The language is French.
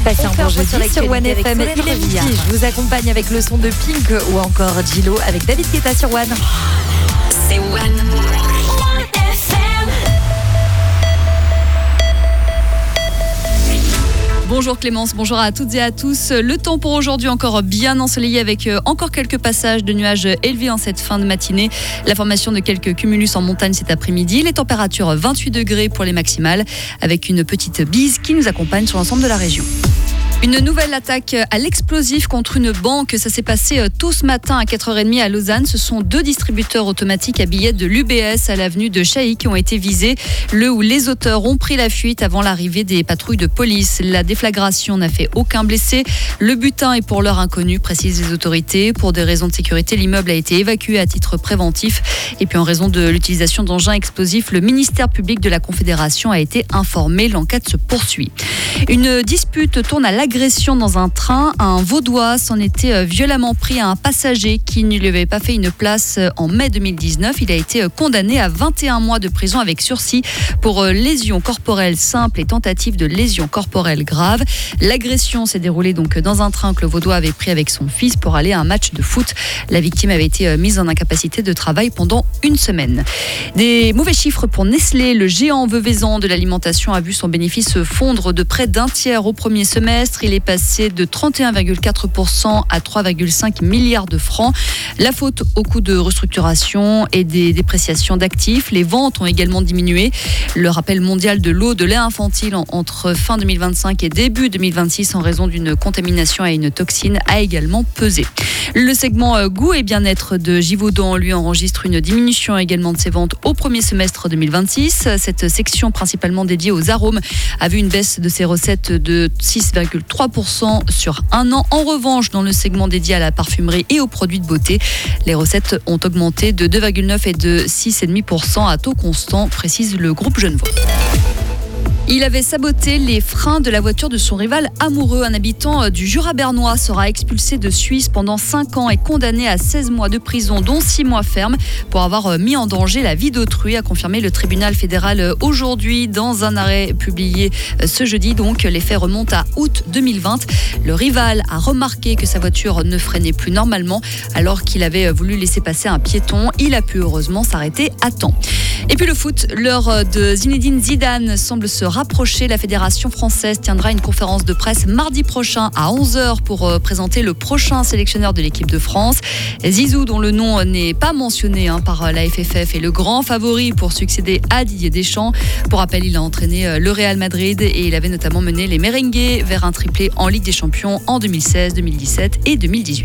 Passez un bon jeudi sur One FM. Avec Il est midi. Je vous accompagne avec le son de Pink ou encore Gillo avec David Guetta sur One. C'est One. Bonjour Clémence, bonjour à toutes et à tous. Le temps pour aujourd'hui encore bien ensoleillé avec encore quelques passages de nuages élevés en cette fin de matinée. La formation de quelques cumulus en montagne cet après-midi. Les températures 28 degrés pour les maximales avec une petite bise qui nous accompagne sur l'ensemble de la région. Une nouvelle attaque à l'explosif contre une banque. Ça s'est passé tôt ce matin à 4h30 à Lausanne. Ce sont 2 distributeurs automatiques à billets de l'UBS à l'avenue de Chailly qui ont été visés. Le ou les auteurs ont pris la fuite avant l'arrivée des patrouilles de police. La déflagration n'a fait aucun blessé. Le butin est pour l'heure inconnu, précisent les autorités. Pour des raisons de sécurité, l'immeuble a été évacué à titre préventif. Et puis en raison de l'utilisation d'engins explosifs, le ministère public de la Confédération a été informé. L'enquête se poursuit. Une dispute tourne à l'agression dans un train. Un Vaudois s'en était violemment pris à un passager qui ne lui avait pas fait une place en mai 2019. Il a été condamné à 21 mois de prison avec sursis pour lésion corporelle simple et tentative de lésion corporelle grave. L'agression s'est déroulée donc dans un train que le Vaudois avait pris avec son fils pour aller à un match de foot. La victime avait été mise en incapacité de travail pendant une semaine. Des mauvais chiffres pour Nestlé. Le géant veuvezan de l'alimentation a vu son bénéfice fondre de près d'un tiers au premier semestre. Il est passé de 31,4% à 3,5 milliards de francs. La faute au coût de restructuration et des dépréciations d'actifs. Les ventes ont également diminué. Le rappel mondial de l'eau de lait infantile entre fin 2025 et début 2026 en raison d'une contamination à une toxine a également pesé. Le segment goût et bien-être de Givaudan lui enregistre une diminution également de ses ventes au premier semestre 2026. Cette section principalement dédiée aux arômes a vu une baisse de ses recettes de 6,3% sur un an. En revanche, dans le segment dédié à la parfumerie et aux produits de beauté, les recettes ont augmenté de 2,9% et de 6,5% à taux constant, précise le groupe Genevois. Il avait saboté les freins de la voiture de son rival amoureux. Un habitant du Jura bernois sera expulsé de Suisse pendant 5 ans et condamné à 16 mois de prison, dont 6 mois fermes, pour avoir mis en danger la vie d'autrui, a confirmé le tribunal fédéral aujourd'hui dans un arrêt publié ce jeudi. Donc, les faits remontent à août 2020. Le rival a remarqué que sa voiture ne freinait plus normalement alors qu'il avait voulu laisser passer un piéton. Il a pu heureusement s'arrêter à temps. Et puis le foot, l'heure de Zinedine Zidane semble se rapprocher. La Fédération française tiendra une conférence de presse mardi prochain à 11h pour présenter le prochain sélectionneur de l'équipe de France. Zizou, dont le nom n'est pas mentionné par la FFF, est le grand favori pour succéder à Didier Deschamps. Pour rappel, il a entraîné le Real Madrid et il avait notamment mené les Merengues vers un triplé en Ligue des Champions en 2016, 2017 et 2018.